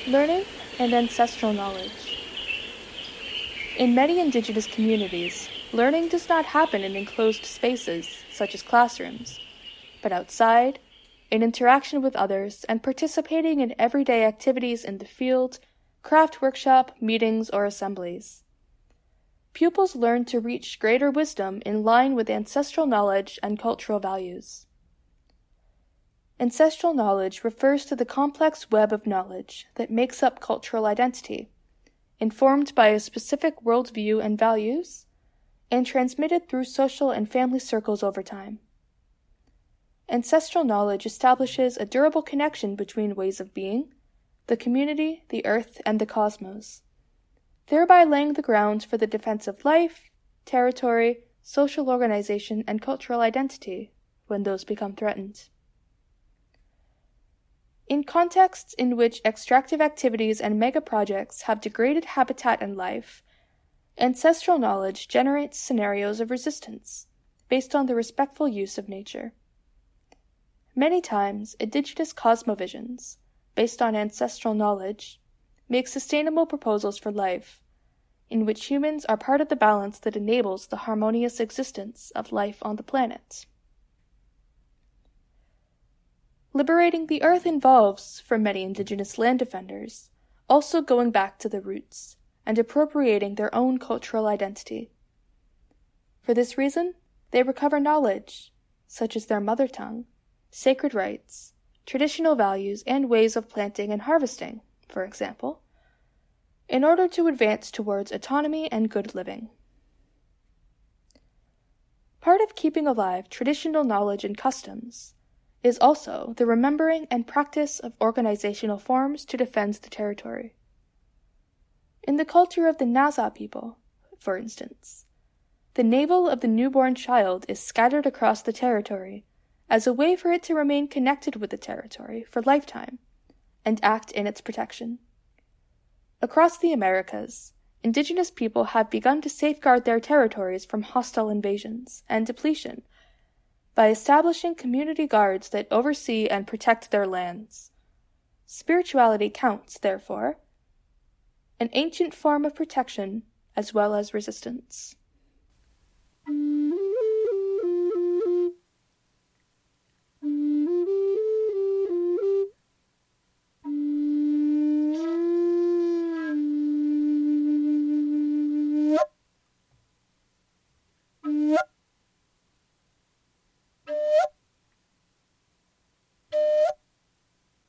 Learning and ancestral knowledge. In many indigenous communities, learning does not happen in enclosed spaces, such as classrooms, but outside, in interaction with others, and participating in everyday activities in the field, craft workshop, meetings, or assemblies. Pupils learn to reach greater wisdom in line with ancestral knowledge and cultural values. Ancestral knowledge refers to the complex web of knowledge that makes up cultural identity, informed by a specific worldview and values, and transmitted through social and family circles over time. Ancestral knowledge establishes a durable connection between ways of being, the community, the earth, and the cosmos, thereby laying the grounds for the defense of life, territory, social organization, and cultural identity when those become threatened. In contexts in which extractive activities and megaprojects have degraded habitat and life, ancestral knowledge generates scenarios of resistance based on the respectful use of nature. Many times, indigenous cosmovisions, based on ancestral knowledge, make sustainable proposals for life, in which humans are part of the balance that enables the harmonious existence of life on the planet. Liberating the earth involves, for many indigenous land defenders, also going back to the roots and appropriating their own cultural identity. For this reason, they recover knowledge, such as their mother tongue, sacred rites, traditional values, and ways of planting and harvesting, for example, in order to advance towards autonomy and good living. Part of keeping alive traditional knowledge and customs is also the remembering and practice of organizational forms to defend the territory. In the culture of the Naza people, for instance, the navel of the newborn child is scattered across the territory as a way for it to remain connected with the territory for lifetime and act in its protection. Across the Americas, indigenous people have begun to safeguard their territories from hostile invasions and depletion by establishing community guards that oversee and protect their lands. Spirituality counts, therefore, an ancient form of protection as well as resistance.